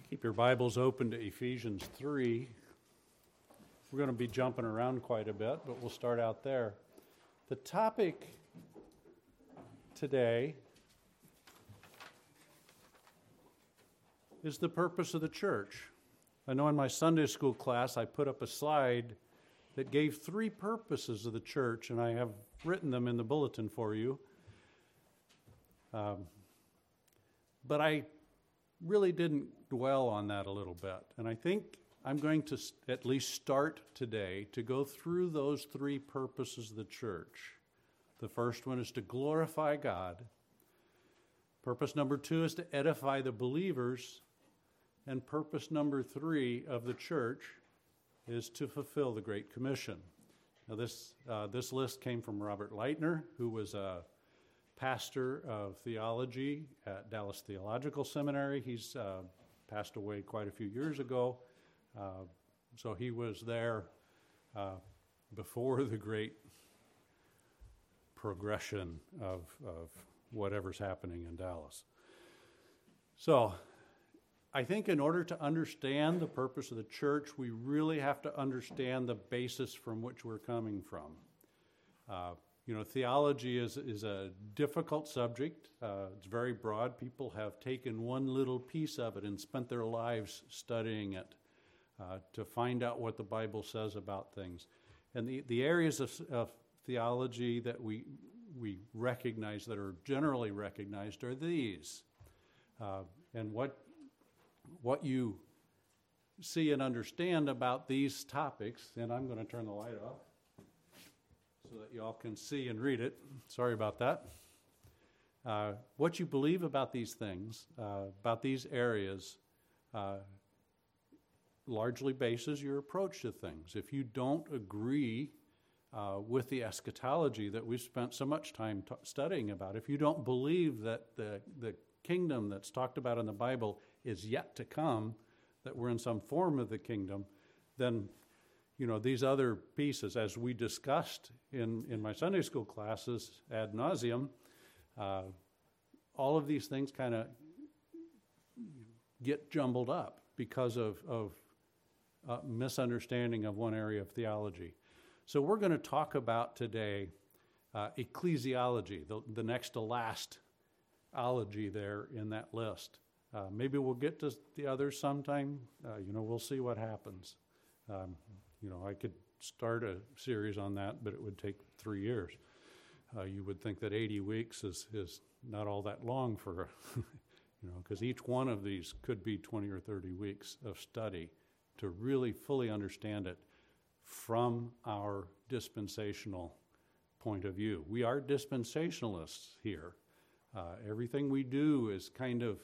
Keep your Bibles open to Ephesians 3. We're going to be jumping around quite a bit, but we'll start out there. The topic today is the purpose of the church. I know in my Sunday school class I put up a slide that gave three purposes of the church, and I have written them in the bulletin for you. But I really didn't dwell on that a little bit. And I think I'm going to at least start today to go through those three purposes of the church. The first one is to glorify God. Purpose number 2 is to edify the believers. And purpose number 3 of the church is to fulfill the Great Commission. Now this list came from Robert Leitner, who was a pastor of theology at Dallas Theological Seminary. He's passed away quite a few years ago, so he was there before the great progression of whatever's happening in Dallas. So I think in order to understand the purpose of the church, we really have to understand the basis from which we're coming from. Theology is a difficult subject. It's very broad. People have taken one little piece of it and spent their lives studying it to find out what the Bible says about things. And the areas of theology that we recognize, that are generally recognized, are these. And what you see and understand about these topics, and I'm going to turn the light off so that y'all can see and read it. Sorry about that. What you believe about these things, about these areas, largely bases your approach to things. If you don't agree with the eschatology that we've spent so much time studying about, if you don't believe that the kingdom that's talked about in the Bible is yet to come, that we're in some form of the kingdom, then these other pieces, as we discussed in my Sunday school classes ad nauseum, all of these things kind of get jumbled up because of misunderstanding of one area of theology. So we're going to talk about today ecclesiology, the next to last ology there in that list. Maybe we'll get to the others sometime. We'll see what happens. I could start a series on that, but it would take 3 years. You would think that 80 weeks is not all that long for, because each one of these could be 20 or 30 weeks of study to really fully understand it from our dispensational point of view. We are dispensationalists here. Everything we do is kind of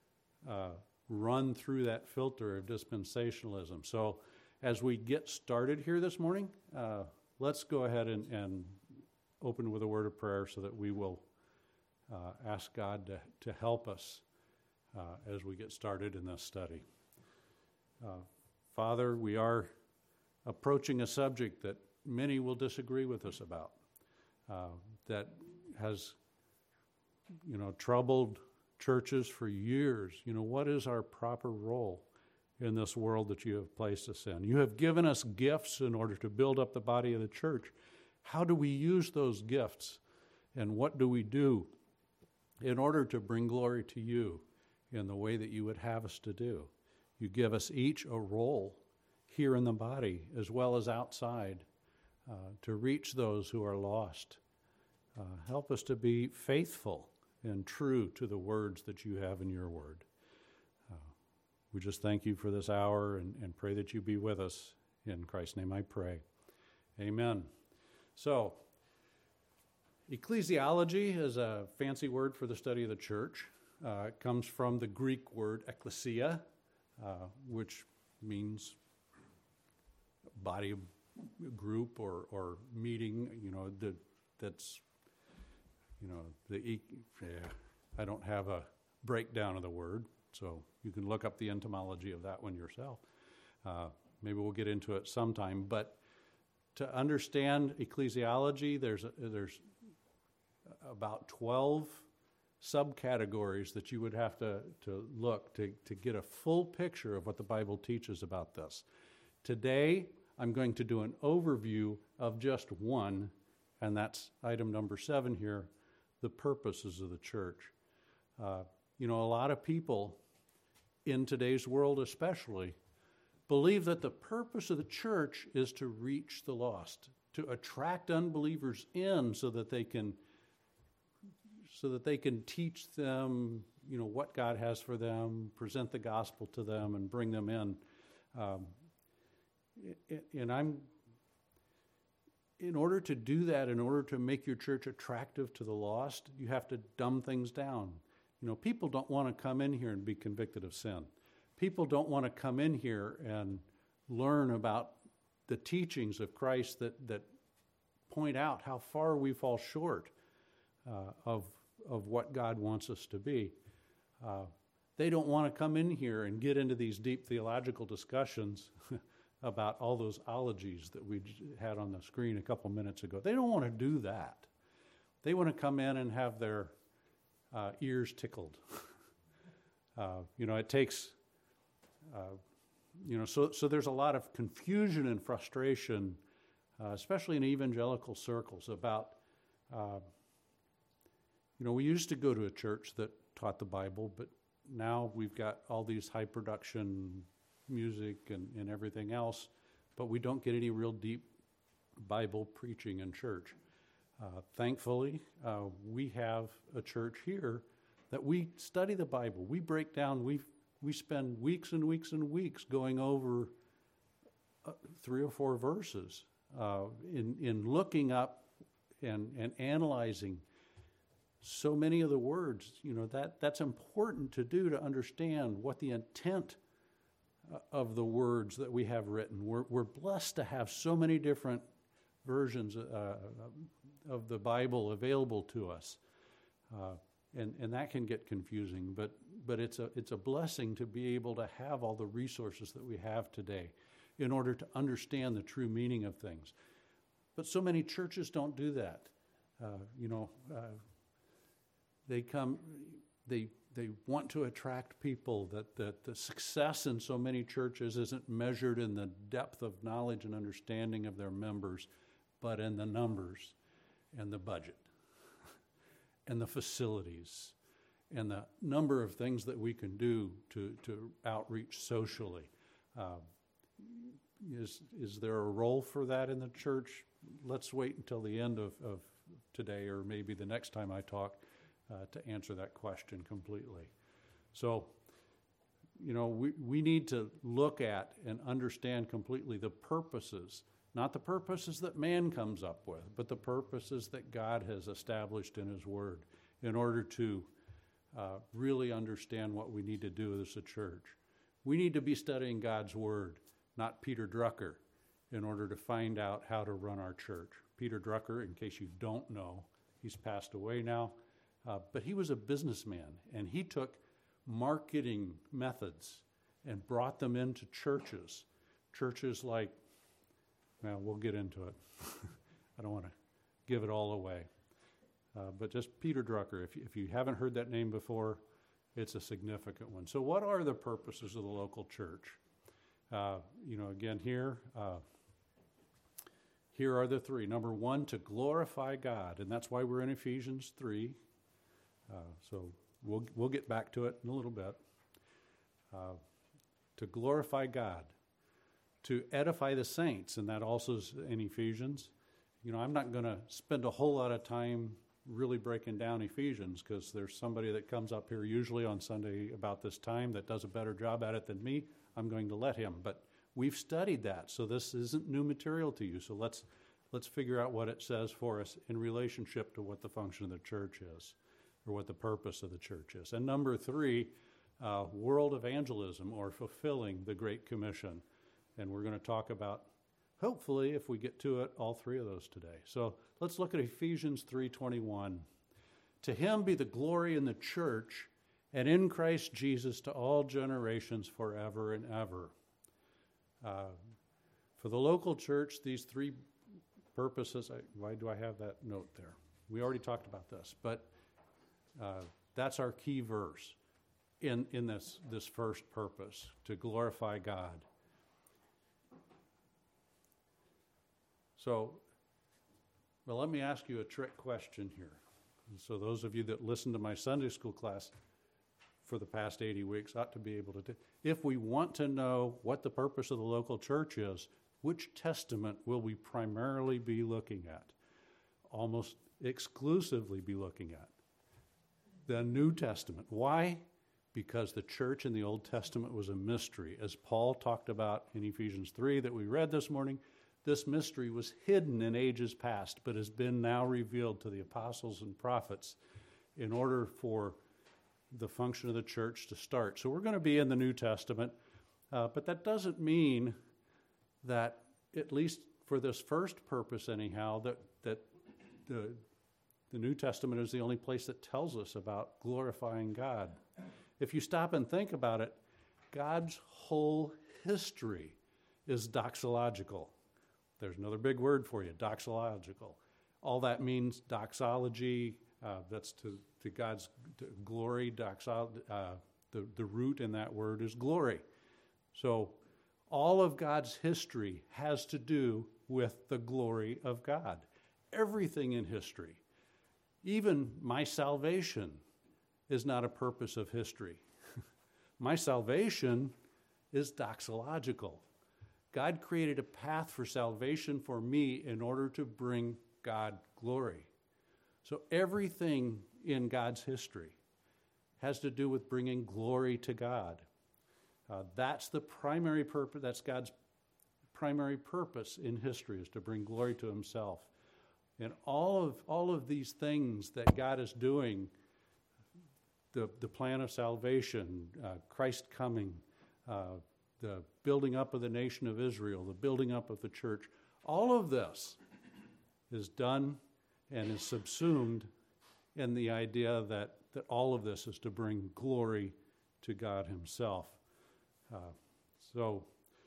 run through that filter of dispensationalism. So as we get started here this morning, let's go ahead and open with a word of prayer so that we will ask God to help us as we get started in this study. Father, we are approaching a subject that many will disagree with us about, that has troubled churches for years. What is our proper role in this world that you have placed us in? You have given us gifts in order to build up the body of the church. How do we use those gifts, and what do we do in order to bring glory to you in the way that you would have us to do? You give us each a role here in the body as well as outside to reach those who are lost. Help us to be faithful and true to the words that you have in your word. We just thank you for this hour and pray that you be with us. In Christ's name I pray. Amen. So, ecclesiology is a fancy word for the study of the church. It comes from the Greek word ekklesia, which means body group or meeting, I don't have a breakdown of the word, so you can look up the etymology of that one yourself. Maybe we'll get into it sometime, but to understand ecclesiology, there's about 12 subcategories that you would have to look to get a full picture of what the Bible teaches about this. Today, I'm going to do an overview of just one, and that's item number 7 here, the purposes of the church. A lot of people in today's world especially believe that the purpose of the church is to reach the lost, to attract unbelievers in so that they can teach them, what God has for them, present the gospel to them, and bring them in. In order to do that, in order to make your church attractive to the lost, you have to dumb things down. People don't want to come in here and be convicted of sin. People don't want to come in here and learn about the teachings of Christ that point out how far we fall short of what God wants us to be. They don't want to come in here and get into these deep theological discussions about all those ologies that we had on the screen a couple minutes ago. They don't want to do that. They want to come in and have their ears tickled. It takes, so there's a lot of confusion and frustration, especially in evangelical circles about, we used to go to a church that taught the Bible, but now we've got all these high production music and everything else, but we don't get any real deep Bible preaching in church. Thankfully, we have a church here that we study the Bible. We break down, we spend weeks and weeks and weeks going over 3 or 4 verses in looking up and analyzing so many of the words. That's important to do to understand what the intent of the words that we have written. We're blessed to have so many different versions of the Bible available to us, and that can get confusing. But it's a blessing to be able to have all the resources that we have today in order to understand the true meaning of things. But so many churches don't do that. They want to attract people, that the success in so many churches isn't measured in the depth of knowledge and understanding of their members, but in the numbers and the budget and the facilities and the number of things that we can do to outreach socially. Is there a role for that in the church? Let's wait until the end of today, or maybe the next time I talk, to answer that question completely. So, we need to look at and understand completely the purposes, not the purposes that man comes up with, but the purposes that God has established in His Word in order to really understand what we need to do as a church. We need to be studying God's Word, not Peter Drucker, in order to find out how to run our church. Peter Drucker, in case you don't know, he's passed away now. But he was a businessman, and he took marketing methods and brought them into churches. Churches like, well, we'll get into it. I don't want to give it all away. But just Peter Drucker, if you haven't heard that name before, it's a significant one. So what are the purposes of the local church? Again, here are the 3. Number 1, to glorify God, and that's why we're in Ephesians 3. So we'll get back to it in a little bit. To glorify God, to edify the saints, and that also is in Ephesians. I'm not going to spend a whole lot of time really breaking down Ephesians, because there's somebody that comes up here usually on Sunday about this time that does a better job at it than me. I'm going to let him. But we've studied that, so this isn't new material to you. So let's figure out what it says for us in relationship to what the function of the church is, or what the purpose of the church is. And number 3, world evangelism, or fulfilling the Great Commission. And we're going to talk about, hopefully, if we get to it, all 3 of those today. So let's look at Ephesians 3:21. To Him be the glory in the church and in Christ Jesus to all generations forever and ever. For the local church, these 3 purposes, why do I have that note there? We already talked about this, but That's our key verse in this first purpose, to glorify God. So, well, let me ask you a trick question here. So those of you that listen to my Sunday school class for the past 80 weeks ought to be able to if we want to know what the purpose of the local church is, which testament will we primarily be looking at? Almost exclusively be looking at the New Testament. Why? Because the church in the Old Testament was a mystery. As Paul talked about in Ephesians 3 that we read this morning, this mystery was hidden in ages past, but has been now revealed to the apostles and prophets in order for the function of the church to start. So we're going to be in the New Testament, but that doesn't mean that, at least for this first purpose anyhow, that the New Testament is the only place that tells us about glorifying God. If you stop and think about it, God's whole history is doxological. There's another big word for you, doxological. All that means doxology, that's to God's glory. The root in that word is glory. So all of God's history has to do with the glory of God. Everything in history, even my salvation, is not a purpose of history. My salvation is doxological. God created a path for salvation for me in order to bring God glory. So everything in God's history has to do with bringing glory to God. That's the primary purpose. That's God's primary purpose in history, is to bring glory to himself. And all of these things that God is doing, the plan of salvation, Christ coming, the building up of the nation of Israel, the building up of the church, all of this is done and is subsumed in the idea that all of this is to bring glory to God himself. So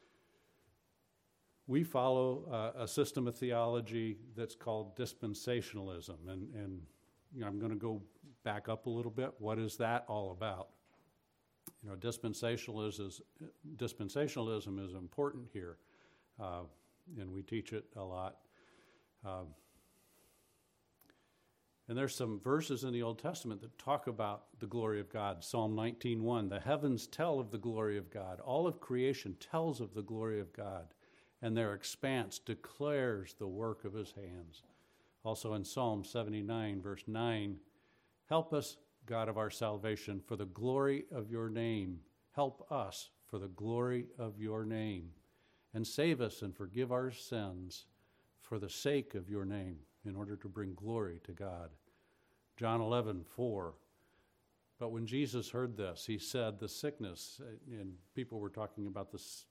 we follow a system of theology that's called dispensationalism, and I'm going to go back up a little bit. What is that all about? Dispensationalism is important here, and we teach it a lot. And there's some verses in the Old Testament that talk about the glory of God. Psalm 19:1, the heavens tell of the glory of God. All of creation tells of the glory of God, and their expanse declares the work of his hands. Also in Psalm 79, verse 9, help us, God of our salvation, for the glory of your name. Help us for the glory of your name. And save us and forgive our sins for the sake of your name, in order to bring glory to God. John 11:4. But when Jesus heard this, he said, the sickness, and people were talking about this,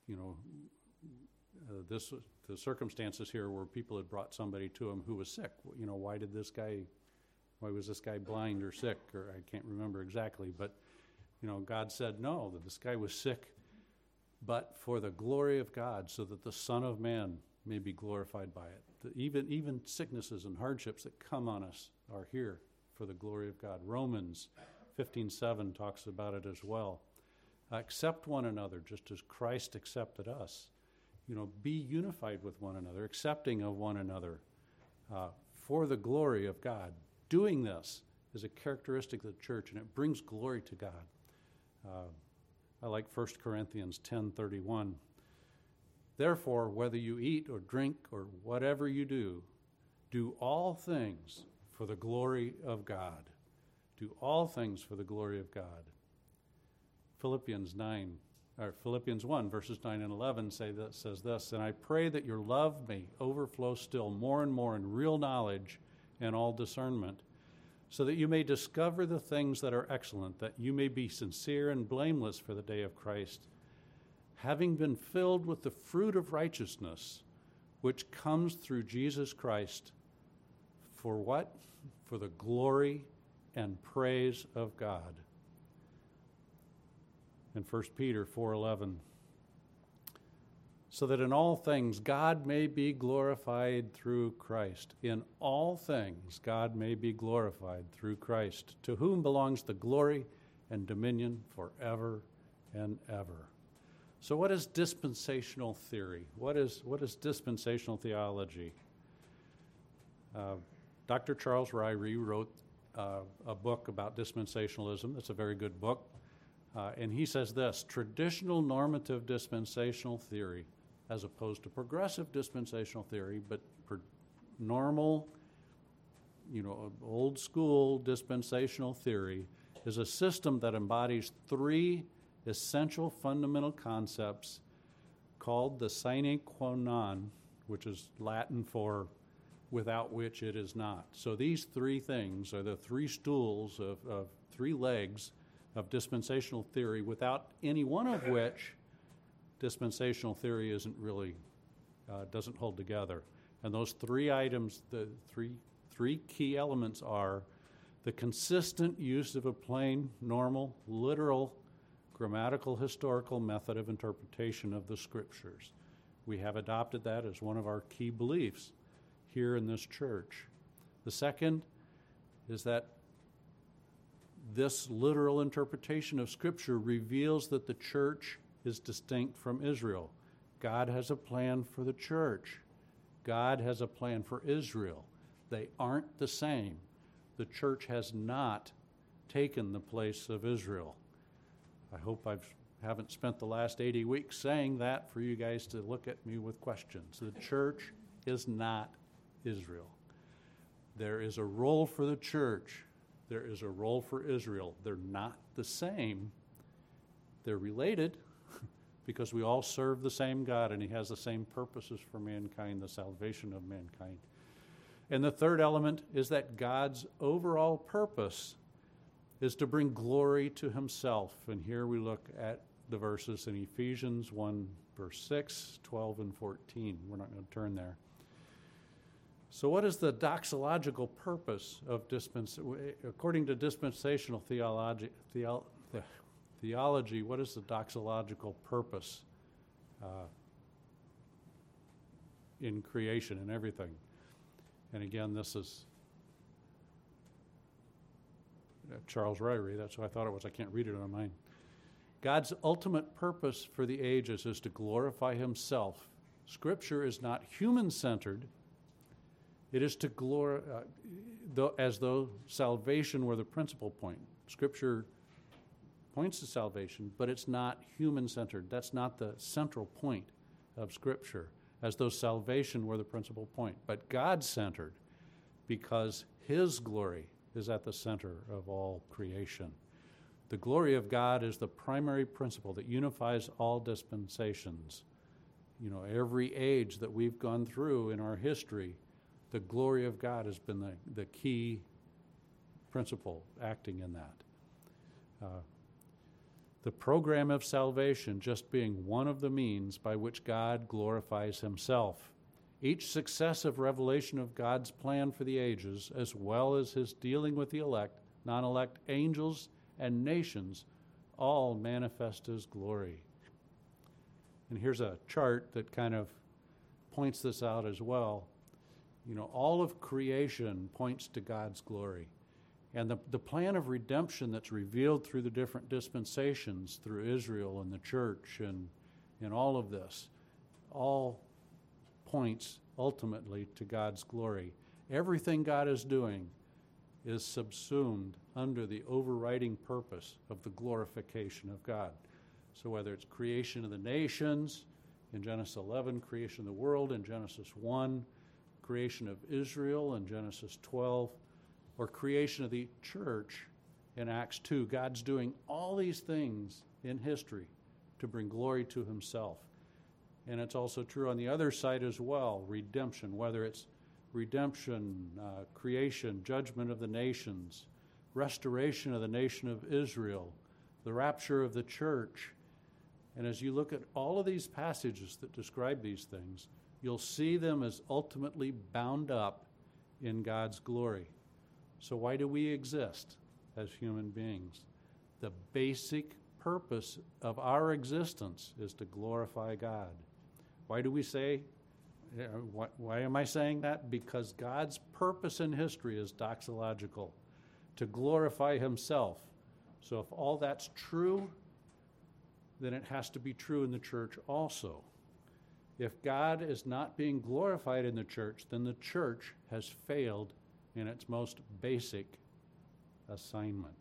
the circumstances here where people had brought somebody to him who was sick. Why was this guy blind or sick? Or I can't remember exactly, but God said no, that this guy was sick, but for the glory of God, so that the Son of Man may be glorified by it. Even sicknesses and hardships that come on us are here for the glory of God. Romans 15:7 talks about it as well. Accept one another just as Christ accepted us. Be unified with one another, accepting of one another for the glory of God. Doing this is a characteristic of the church, and it brings glory to God. I like 1 Corinthians 10:31. Therefore, whether you eat or drink or whatever you do, do all things for the glory of God. Do all things for the glory of God. Philippians 1, verses 9 and 11 says this, and I pray that your love may overflow still more and more in real knowledge and all discernment, so that you may discover the things that are excellent, that you may be sincere and blameless for the day of Christ, having been filled with the fruit of righteousness, which comes through Jesus Christ, for what? For the glory and praise of God. In 1 Peter 4:11, so that in all things God may be glorified through Christ. In all things God may be glorified through Christ, to whom belongs the glory and dominion forever and ever. So what is dispensational theory? What is dispensational theology? Dr. Charles Ryrie wrote a book about dispensationalism. It's a very good book. And he says this: traditional normative dispensational theory, as opposed to progressive dispensational theory, but normal, old school dispensational theory is a system that embodies three essential fundamental concepts called the sine qua non, which is Latin for without which it is not. So these three things are the three stools of three legs of dispensational theory, without any one of which dispensational theory isn't really, doesn't hold together. And those three items, the three key elements are the consistent use of a plain, normal, literal, grammatical, historical method of interpretation of the Scriptures. We have adopted that as one of our key beliefs here in this church. The second is that this literal interpretation of Scripture reveals that the church is distinct from Israel. God has a plan for the church. God has a plan for Israel. They aren't the same. The church has not taken the place of Israel. I hope I haven't spent the last 80 weeks saying that for you guys to look at me with questions. The church is not Israel. There is a role for the church. There is a role for Israel. They're not the same. They're related because we all serve the same God, and He has the same purposes for mankind, the salvation of mankind. And the third element is that God's overall purpose is to bring glory to Himself. And here we look at the verses in Ephesians 1, verse 6, 12, and 14. We're not going to turn there. So what is the doxological purpose of according to dispensational theology, what is the doxological purpose in creation and everything? And again, this is Charles Ryrie. That's what I thought it was. I can't read it on mine. God's ultimate purpose for the ages is to glorify Himself. Scripture is not human-centered. It is to glorify, as though salvation were the principal point. Scripture points to salvation, but it's not human-centered. That's not the central point of Scripture, as though salvation were the principal point. But God-centered, because His glory is at the center of all creation. The glory of God is the primary principle that unifies all dispensations. Every age that we've gone through in our history, the glory of God has been the key principle acting in that. The program of salvation just being one of the means by which God glorifies Himself. Each successive revelation of God's plan for the ages, as well as His dealing with the elect, non-elect angels, and nations, all manifest His glory. And here's a chart that kind of points this out as well. All of creation points to God's glory. And the plan of redemption that's revealed through the different dispensations, through Israel and the church and all of this, all points ultimately to God's glory. Everything God is doing is subsumed under the overriding purpose of the glorification of God. So whether it's creation of the nations in Genesis 11, creation of the world in Genesis 1, creation of Israel in Genesis 12, or creation of the church in Acts 2, God's doing all these things in history to bring glory to Himself. And it's also true on the other side as well, redemption, whether it's redemption, creation, judgment of the nations, restoration of the nation of Israel, the rapture of the church. And as you look at all of these passages that describe these things, you'll see them as ultimately bound up in God's glory. So why do we exist as human beings? The basic purpose of our existence is to glorify God. Why do we say, why am I saying that? Because God's purpose in history is doxological, to glorify himself. So if all that's true, then it has to be true in the church also. If God is not being glorified in the church, then the church has failed in its most basic assignment.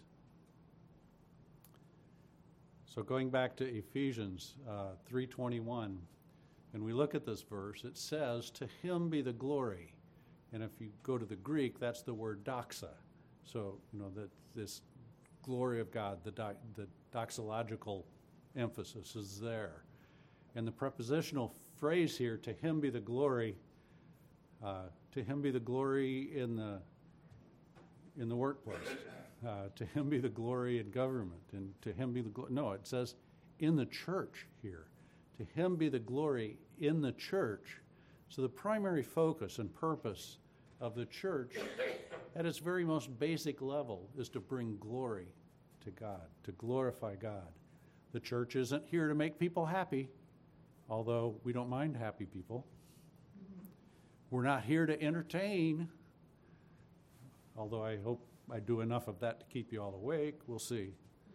So going back to Ephesians 3:21, and we look at this verse, it says, "To him be the glory." And if you go to the Greek, that's the word doxa. So, that this glory of God, the doxological emphasis is there. And the prepositional phrase here, "to him be the glory," to him be the glory in the workplace, to him be the glory in government, and to him be the glory. No, it says in the church here. To him be the glory in the church. So the primary focus and purpose of the church at its very most basic level is to bring glory to God, to glorify God. The church isn't here to make people happy, although we don't mind happy people. We're not here to entertain, although I hope I do enough of that to keep you all awake. We'll see.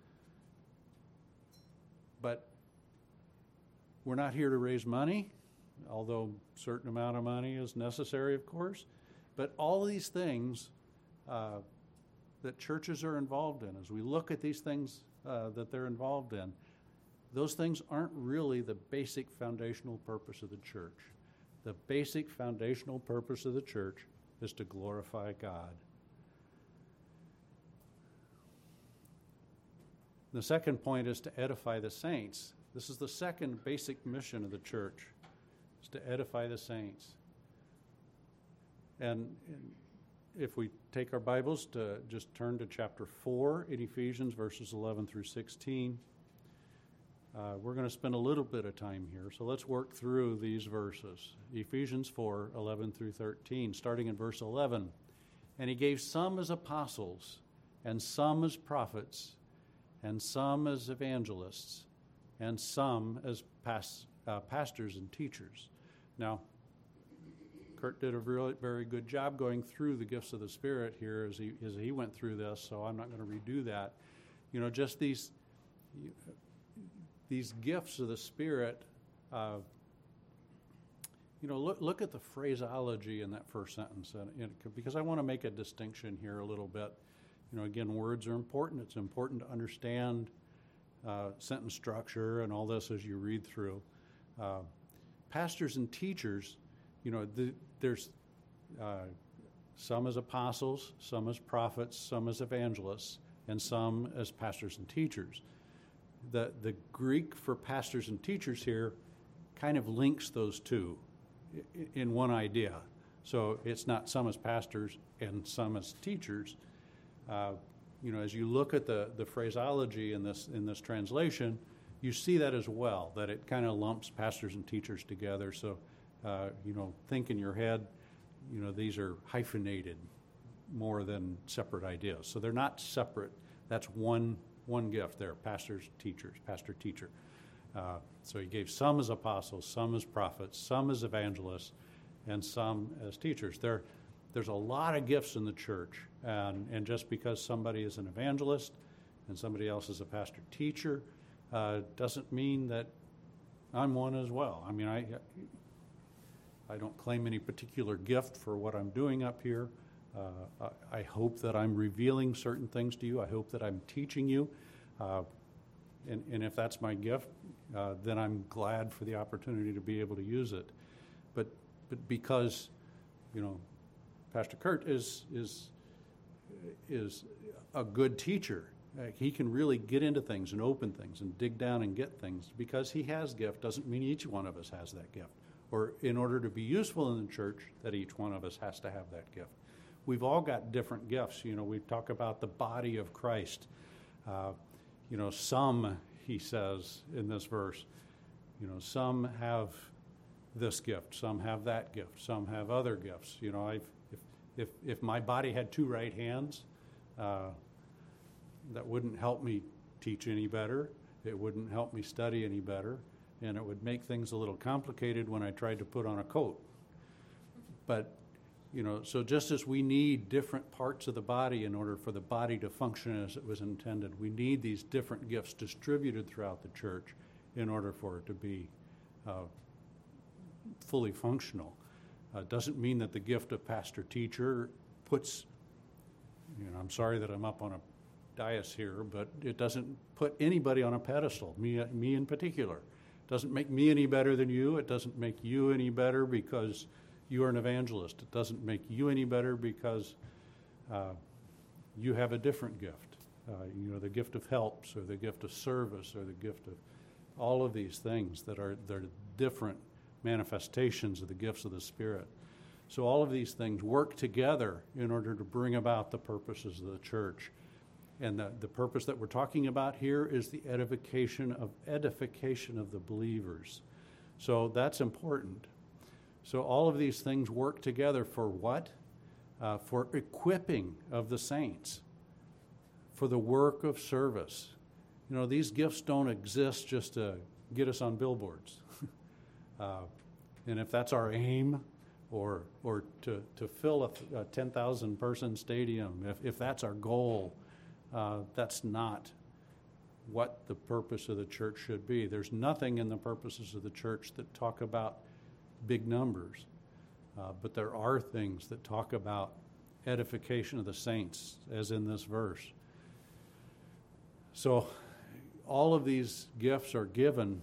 But we're not here to raise money, although a certain amount of money is necessary, of course. But all these things that churches are involved in, as we look at these things that they're involved in, those things aren't really the basic foundational purpose of the church. The basic foundational purpose of the church is to glorify God. The second point is to edify the saints. This is the second basic mission of the church, is to edify the saints. And if we take our Bibles to just turn to chapter 4 in Ephesians, verses 11 through 16, we're going to spend a little bit of time here. So let's work through these verses. Ephesians 4, 11 through 13, starting in verse 11. "And he gave some as apostles, and some as prophets, and some as evangelists, and some as pastors and teachers." Now, Kurt did a really very good job going through the gifts of the Spirit here as he went through this, so I'm not going to redo that. Just these gifts of the Spirit, look at the phraseology in that first sentence, because I want to make a distinction here a little bit. Again, words are important. It's important to understand sentence structure and all this as you read through. Pastors and teachers, there's some as apostles, some as prophets, some as evangelists, and some as pastors and teachers. The Greek for pastors and teachers here kind of links those two in one idea. So it's not some as pastors and some as teachers. As you look at the phraseology in this translation, you see that as well, that it kind of lumps pastors and teachers together. So, think in your head, these are hyphenated more than separate ideas. So they're not separate. That's one gift there, pastors, teachers, pastor, teacher. So he gave some as apostles, some as prophets, some as evangelists, and some as teachers. There's a lot of gifts in the church, and just because somebody is an evangelist and somebody else is a pastor teacher doesn't mean that I'm one as well. I mean, I don't claim any particular gift for what I'm doing up here. I hope that I'm revealing certain things to you. I hope that I'm teaching you. And if that's my gift, then I'm glad for the opportunity to be able to use it. But because, Pastor Kurt is a good teacher. He can really get into things and open things and dig down and get things. Because he has gift doesn't mean each one of us has that gift. Or in order to be useful in the church, that each one of us has to have that gift. We've all got different gifts. We talk about the body of Christ. Some, he says in this verse, some have this gift, some have that gift, some have other gifts. If my body had two right hands, that wouldn't help me teach any better. It wouldn't help me study any better. and it would make things a little complicated when I tried to put on a coat. But, so just as we need different parts of the body in order for the body to function as it was intended, we need these different gifts distributed throughout the church in order for it to be fully functional. Doesn't mean that the gift of pastor-teacher puts, I'm sorry that I'm up on a dais here, but it doesn't put anybody on a pedestal, me in particular. It doesn't make me any better than you. It doesn't make you any better because you are an evangelist. It doesn't make you any better because you have a different gift. The gift of helps or the gift of service or the gift of all of these things they're different manifestations of the gifts of the Spirit. So all of these things work together in order to bring about the purposes of the church. And the purpose that we're talking about here is the edification of the believers. So that's important. So all of these things work together for what? For equipping of the saints, for the work of service. These gifts don't exist just to get us on billboards. And if that's our aim, or to fill a 10,000 person stadium, if that's our goal, that's not what the purpose of the church should be. There's nothing in the purposes of the church that talk about big numbers, but there are things that talk about edification of the saints, as in this verse. So all of these gifts are given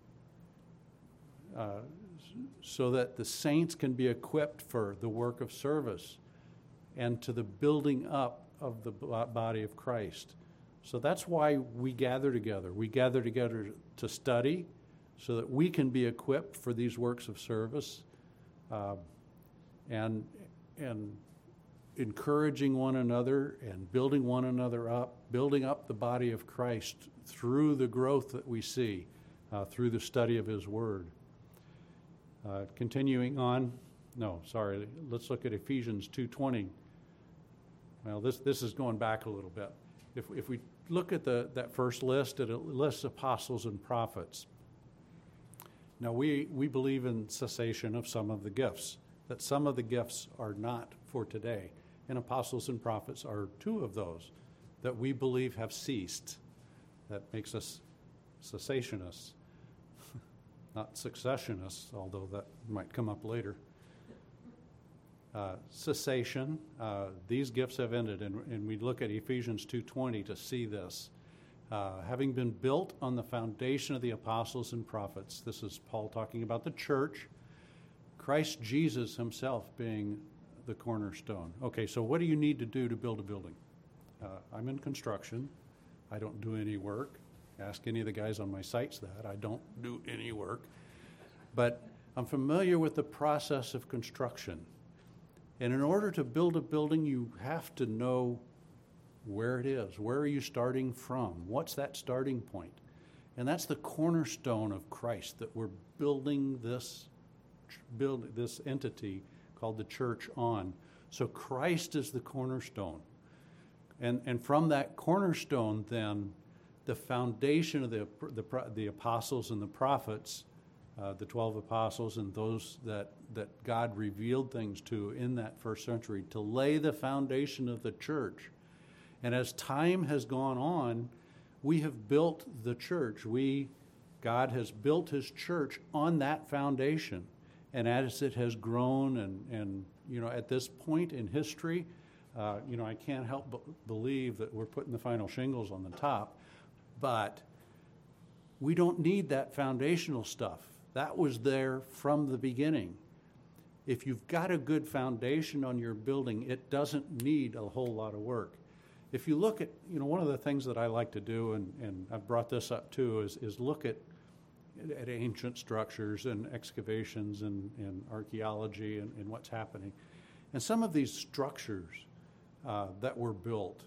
so that the saints can be equipped for the work of service and to the building up of the body of Christ. So that's why we gather together. We gather together to study so that we can be equipped for these works of service, and encouraging one another and building one another up, building up the body of Christ through the growth that we see through the study of His Word. Continuing on, let's look at Ephesians 2:20. Well, this is going back a little bit. If we look at that first list, it lists apostles and prophets. Now, we believe in cessation of some of the gifts, that some of the gifts are not for today. And apostles and prophets are two of those that we believe have ceased. That makes us cessationists, not successionists, although that might come up later. Cessation, these gifts have ended, and we look at Ephesians 2:20 to see this. Having been built on the foundation of the apostles and prophets, this is Paul talking about the church, Christ Jesus Himself being the cornerstone. Okay, so what do you need to do to build a building? I'm in construction. I don't do any work. Ask any of the guys on my sites that. I don't do any work. But I'm familiar with the process of construction. And in order to build a building, you have to know where it is. Where are you starting from? What's that starting point? And that's the cornerstone of Christ that we're building this entity called the church on. So Christ is the cornerstone. And from that cornerstone, then, the foundation of the apostles and the prophets, the 12 apostles and those that God revealed things to in that first century, to lay the foundation of the church. And as time has gone on, we have built the church. God has built His church on that foundation. And as it has grown and at this point in history, I can't help but believe that we're putting the final shingles on the top. But we don't need that foundational stuff. That was there from the beginning. If you've got a good foundation on your building, it doesn't need a whole lot of work. If you look at, one of the things that I like to do, and I've brought this up too, is look at ancient structures and excavations and archaeology and what's happening. And some of these structures that were built,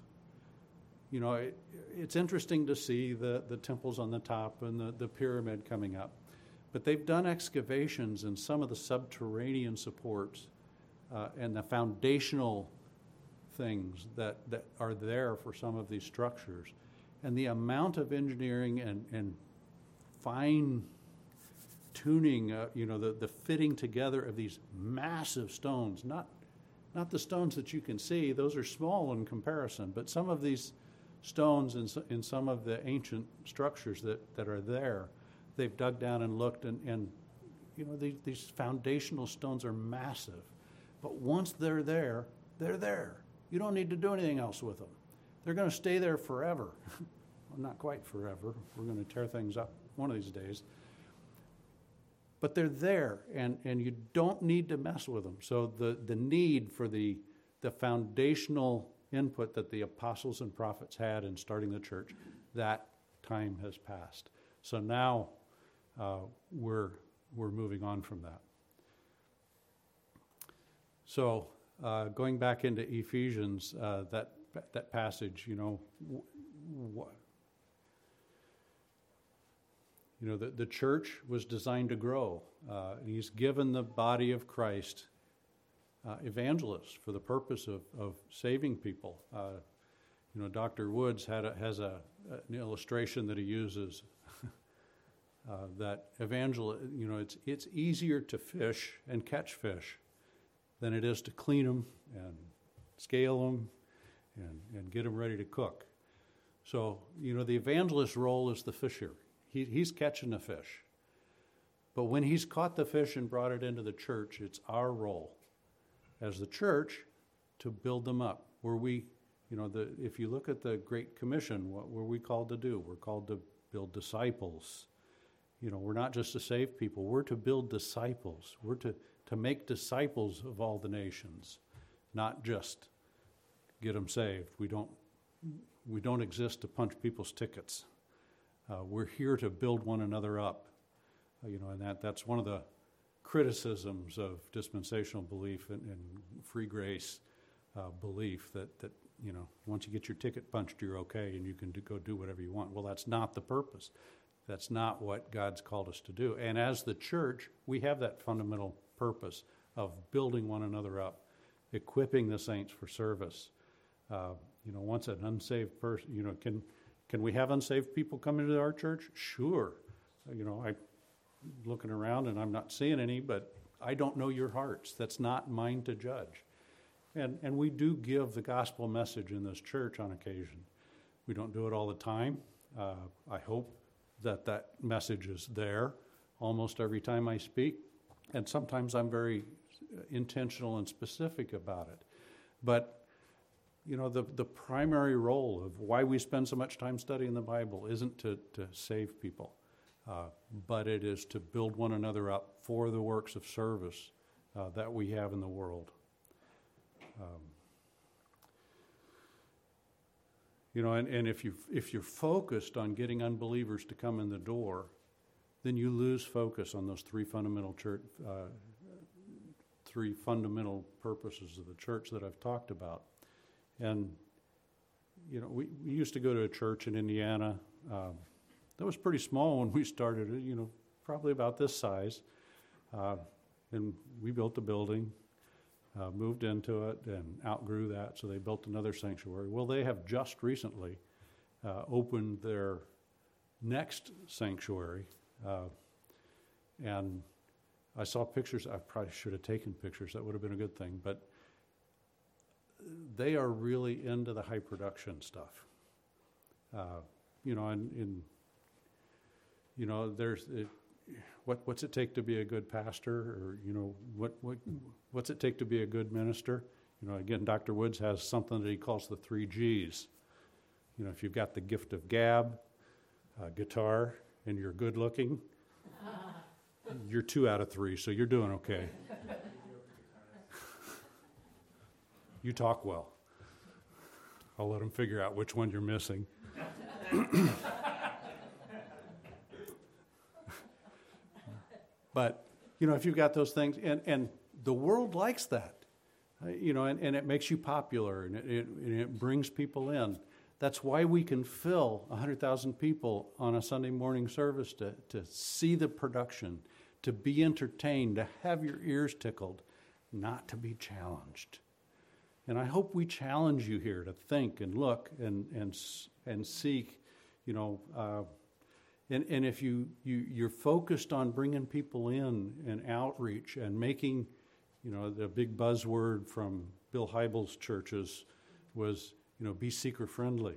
it's interesting to see the temples on the top and the pyramid coming up. But they've done excavations in some of the subterranean supports and the foundational things that are there for some of these structures. And the amount of engineering and fine tuning, the fitting together of these massive stones, not the stones that you can see. Those are small in comparison, but some of these stones in some of the ancient structures that are there, they've dug down and looked, and these foundational stones are massive. But once they're there, they're there. You don't need to do anything else with them. They're going to stay there forever. Well, not quite forever. We're going to tear things up one of these days. But they're there, and you don't need to mess with them. So the need for the foundational input that the apostles and prophets had in starting the church, that time has passed. So now we're moving on from that. So going back into Ephesians, that passage, the church was designed to grow. He's given the body of Christ evangelists for the purpose of saving people. Dr. Woods has an illustration that he uses that it's easier to fish and catch fish than it is to clean them and scale them and get them ready to cook. So, the evangelist's role is the fisher. He's catching the fish. But when he's caught the fish and brought it into the church, it's our role as the church to build them up. Where we, if you look at the Great Commission, what were we called to do? We're called to build disciples. We're not just to save people. We're to build disciples. We're to make disciples of all the nations, not just get them saved. We don't exist to punch people's tickets. We're here to build one another up. And that's one of the criticisms of dispensational belief and free grace belief that once you get your ticket punched, you're okay and you can go do whatever you want. Well, that's not the purpose. That's not what God's called us to do. And as the church, we have that fundamental purpose of building one another up, equipping the saints for service. Once an unsaved person, can we have unsaved people come into our church? Sure. I'm looking around and I'm not seeing any, but I don't know your hearts. That's not mine to judge. And we do give the gospel message in this church on occasion. We don't do it all the time. I hope that message is there almost every time I speak. And sometimes I'm very intentional and specific about it. But the primary role of why we spend so much time studying the Bible isn't to save people, but it is to build one another up for the works of service that we have in the world. And if you're focused on getting unbelievers to come in the door, then you lose focus on those three fundamental purposes of the church that I've talked about. And, we used to go to a church in Indiana that was pretty small when we started it, probably about this size. And we built a building, moved into it, and outgrew that, so they built another sanctuary. Well, they have just recently opened their next sanctuary. And I saw pictures. I probably should have taken pictures. That would have been a good thing. But they are really into the high production stuff. There's what's it take to be a good pastor, or what's it take to be a good minister? Again, Dr. Woods has something that he calls the 3 Gs. If you've got the gift of gab, guitar, and you're good looking, you're 2 out of 3, so you're doing okay. You talk well. I'll let them figure out which one you're missing. But, if you've got those things, and the world likes that, and it makes you popular, and it brings people in. That's why we can fill 100,000 people on a Sunday morning service to see the production, to be entertained, to have your ears tickled, not to be challenged. And I hope we challenge you here to think and look and seek, and And if you're focused on bringing people in and outreach and making, the big buzzword from Bill Hybels' churches was, be seeker friendly.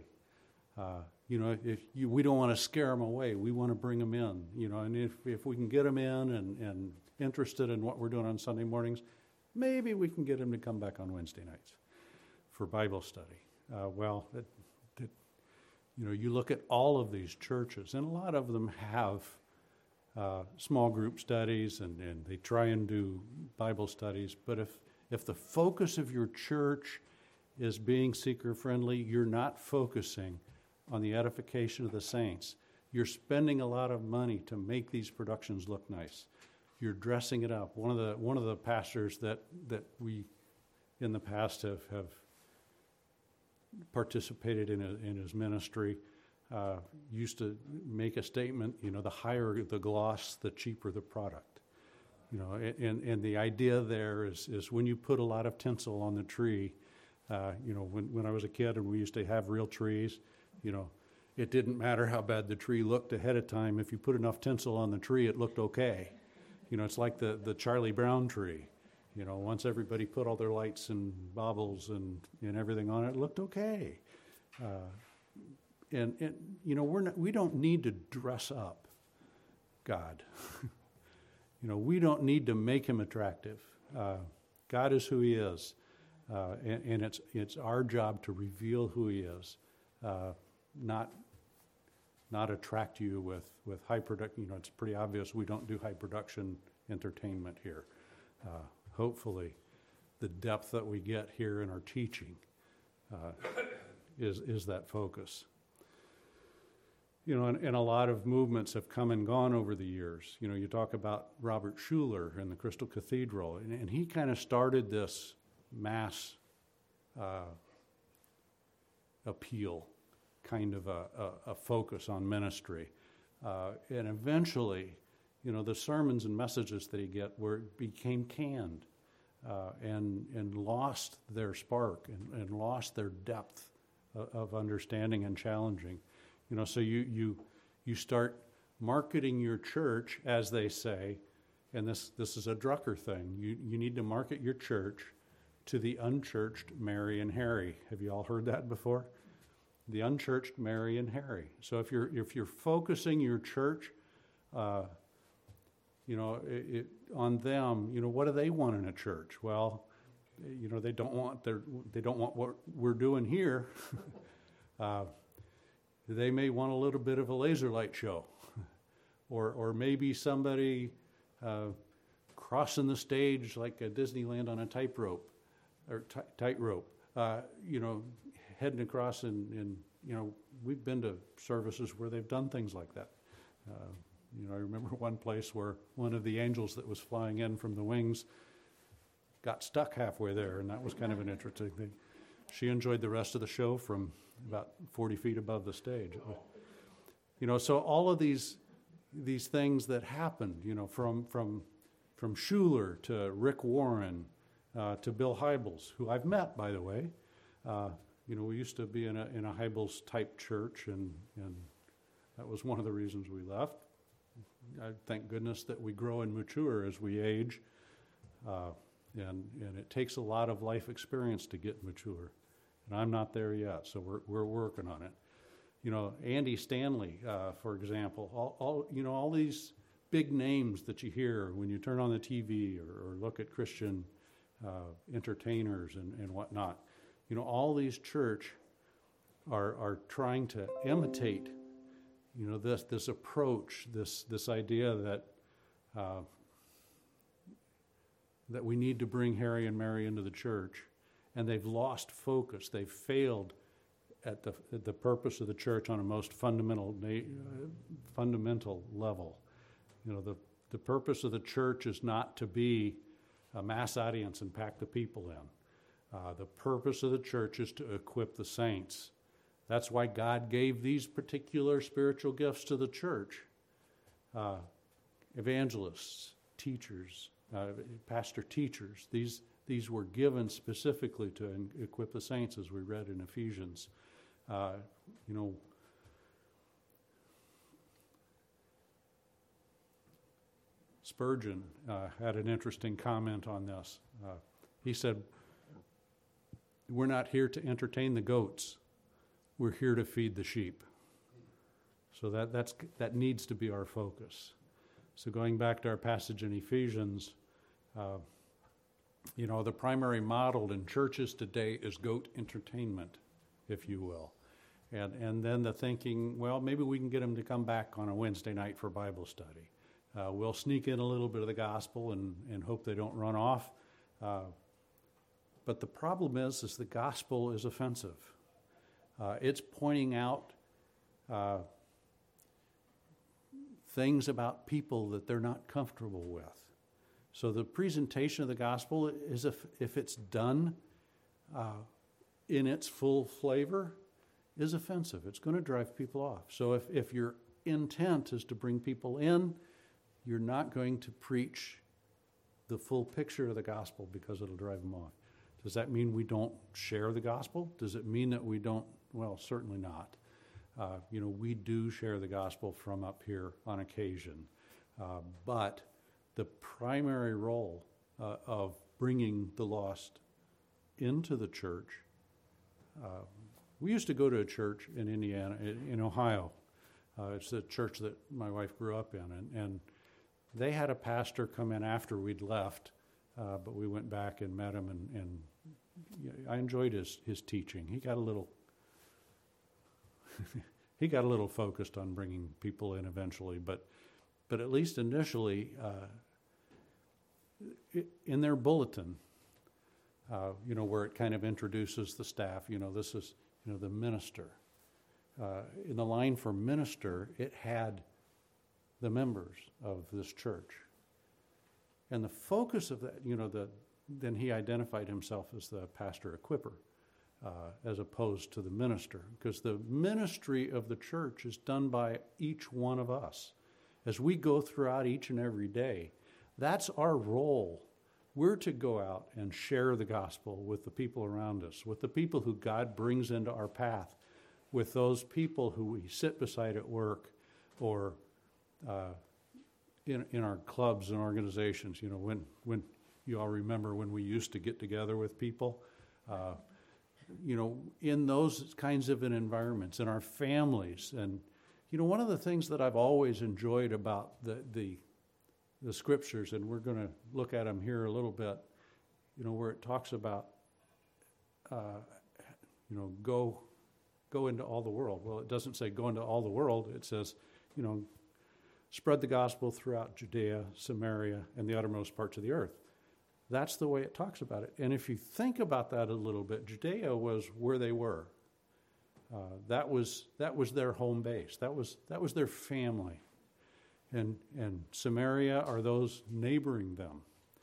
We don't want to scare them away. We want to bring them in, and if we can get them in and interested in what we're doing on Sunday mornings, maybe we can get them to come back on Wednesday nights for Bible study. You look at all of these churches, and a lot of them have small group studies, and they try and do Bible studies. But if the focus of your church is being seeker-friendly, you're not focusing on the edification of the saints. You're spending a lot of money to make these productions look nice. You're dressing it up. One of the pastors that we in the past have participated in his ministry used to make a statement, the higher the gloss, the cheaper the product. And the idea there is when you put a lot of tinsel on the tree, when I was a kid and we used to have real trees, it didn't matter how bad the tree looked ahead of time. If you put enough tinsel on the tree, it looked okay. It's like the Charlie Brown tree. Once everybody put all their lights and baubles and everything on it, it looked okay. We don't need to dress up God. We don't need to make him attractive. God is who he is, and it's our job to reveal who he is, not attract you with high production. It's pretty obvious we don't do high production entertainment here. Hopefully, the depth that we get here in our teaching is that focus. And a lot of movements have come and gone over the years. You talk about Robert Schuller and the Crystal Cathedral, and he kind of started this mass appeal, kind of a focus on ministry. And eventually, the sermons and messages that he became canned and lost their spark and lost their depth of understanding and challenging. So you start marketing your church, as they say, and this is a Drucker thing. You need to market your church to the unchurched Mary and Harry. Have you all heard that before? The unchurched Mary and Harry. So if you're focusing your church, on them, what do they want in a church? Well, they don't want what we're doing here. They may want a little bit of a laser light show, or maybe somebody crossing the stage like a Disneyland on a tightrope, heading across and we've been to services where they've done things like that. I remember one place where one of the angels that was flying in from the wings got stuck halfway there, and that was kind of an interesting thing. She enjoyed the rest of the show from about 40 feet above the stage. So all of these things that happened, from Schuller to Rick Warren to Bill Hybels, who I've met, by the way. We used to be in a Hybels type church, and that was one of the reasons we left. I thank goodness that we grow and mature as we age, and it takes a lot of life experience to get mature, and I'm not there yet, so we're working on it. Andy Stanley, for example, all these big names that you hear when you turn on the TV or look at Christian entertainers and whatnot. All these church are trying to imitate, this approach, this idea that we need to bring Harry and Mary into the church, and they've lost focus. They've failed at the purpose of the church on a most fundamental level. The purpose of the church is not to be a mass audience and pack the people in. The purpose of the church is to equip the saints. That's why God gave these particular spiritual gifts to the church. Evangelists, teachers, pastor teachers. These were given specifically to equip the saints, as we read in Ephesians. Spurgeon had an interesting comment on this. He said, "We're not here to entertain the goats. We're here to feed the sheep." So that needs to be our focus. So going back to our passage in Ephesians, the primary model in churches today is goat entertainment, if you will. And then the thinking, well, maybe we can get them to come back on a Wednesday night for Bible study. We'll sneak in a little bit of the gospel and hope they don't run off. But the problem is the gospel is offensive. It's pointing out things about people that they're not comfortable with. So the presentation of the gospel is, if it's done in its full flavor, is offensive. It's going to drive people off. So if your intent is to bring people in, you're not going to preach the full picture of the gospel because it'll drive them off. Does that mean we don't share the gospel? Does it mean that we don't? Well, certainly not. We do share the gospel from up here on occasion. But the primary role of bringing the lost into the church, we used to go to a church in Indiana, in Ohio. It's the church that my wife grew up in. And they had a pastor come in after we'd left, but we went back and met him, and I enjoyed his teaching. He got a little focused on bringing people in eventually, but at least initially, in their bulletin, where it kind of introduces the staff, this is, the minister. In the line for minister, it had the members of this church. And the focus of that, then he identified himself as the pastor equipper, as opposed to the minister, because the ministry of the church is done by each one of us. As we go throughout each and every day, that's our role. We're to go out and share the gospel with the people around us, with the people who God brings into our path, with those people who we sit beside at work, or in our clubs and organizations. When you all remember when we used to get together with people, in those kinds of environments, in our families. And one of the things that I've always enjoyed about the scriptures, and we're going to look at them here a little bit, where it talks about go into all the world. Well, it doesn't say go into all the world. It says, spread the gospel throughout Judea, Samaria, and the uttermost parts of the earth. That's the way it talks about it. And if you think about that a little bit, Judea was where they were. That was their home base. That was their family. And Samaria are those neighboring them.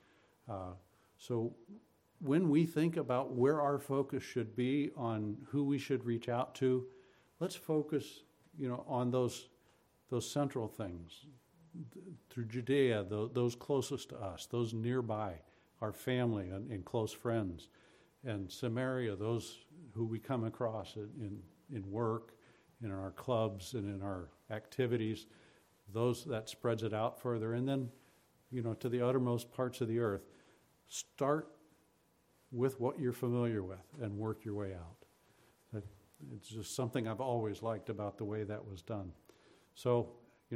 So when we think about where our focus should be on who we should reach out to, let's focus, on those central things. Through Judea, those closest to us, those nearby, our family and close friends. And Samaria, those who we come across in work, in our clubs, and in our activities, those that spreads it out further. And then, to the uttermost parts of the earth. Start with what you're familiar with and work your way out. It's just something I've always liked about the way that was done. So,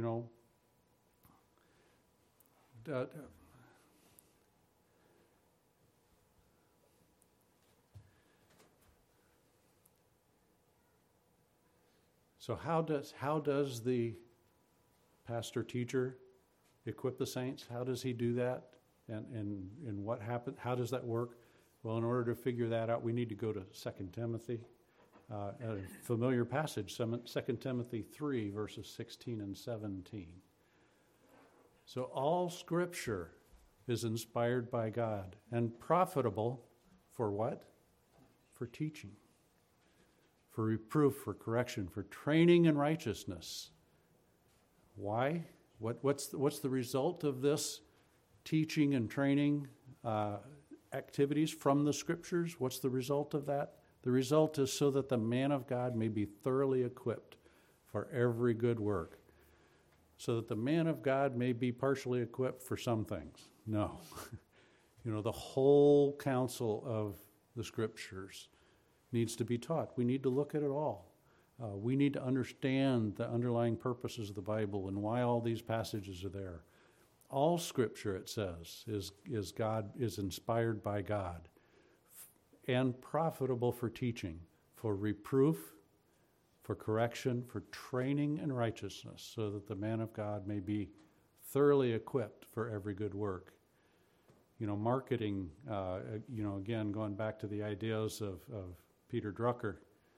so how does the pastor teacher equip the saints? How does he do that? And what happened? How does that work? Well, in order to figure that out, we need to go to 2 Timothy, a familiar passage, 2 Timothy 3, verses 16 and 17. So all Scripture is inspired by God and profitable for what? For teaching, for reproof, for correction, for training in righteousness. Why? What's the result of this teaching and training activities from the Scriptures? What's the result of that? The result is so that the man of God may be thoroughly equipped for every good work. so that the man of God may be partially equipped for some things. No. The whole counsel of the Scriptures needs to be taught. We need to look at it all. We need to understand the underlying purposes of the Bible and why all these passages are there. All Scripture, it says, is inspired by God and profitable for teaching, for reproof, for correction, for training in righteousness, so that the man of God may be thoroughly equipped for every good work. Marketing, again, going back to the ideas of Peter Drucker,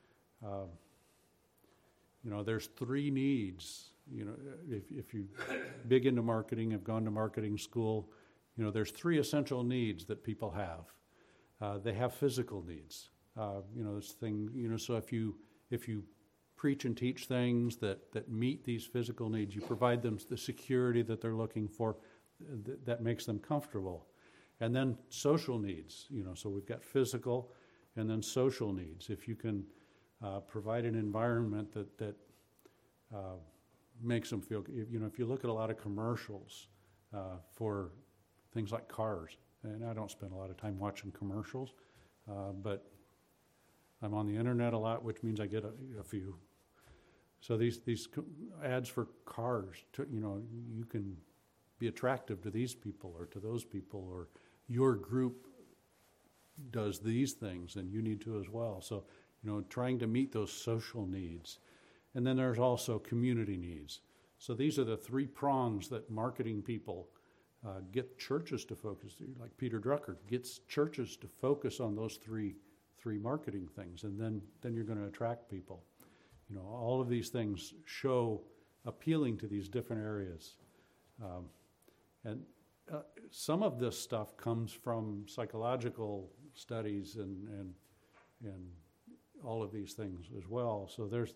there's three needs. If you big into marketing, have gone to marketing school, there's three essential needs that people have. They have physical needs. This thing, so if you preach and teach things that meet these physical needs, you provide them the security that they're looking for, that makes them comfortable. And then social needs, so we've got physical and then social needs. If you can provide an environment that makes them feel, if you look at a lot of commercials for things like cars, and I don't spend a lot of time watching commercials, but I'm on the internet a lot, which means I get a few. So these ads for cars, you can be attractive to these people or to those people, or your group does these things and you need to as well. So, trying to meet those social needs. And then there's also community needs. So these are the three prongs that marketing people get churches to focus. Like Peter Drucker gets churches to focus on those three marketing things, and then you're going to attract people. All of these things show appealing to these different areas. And some of this stuff comes from psychological studies and all of these things as well. So there's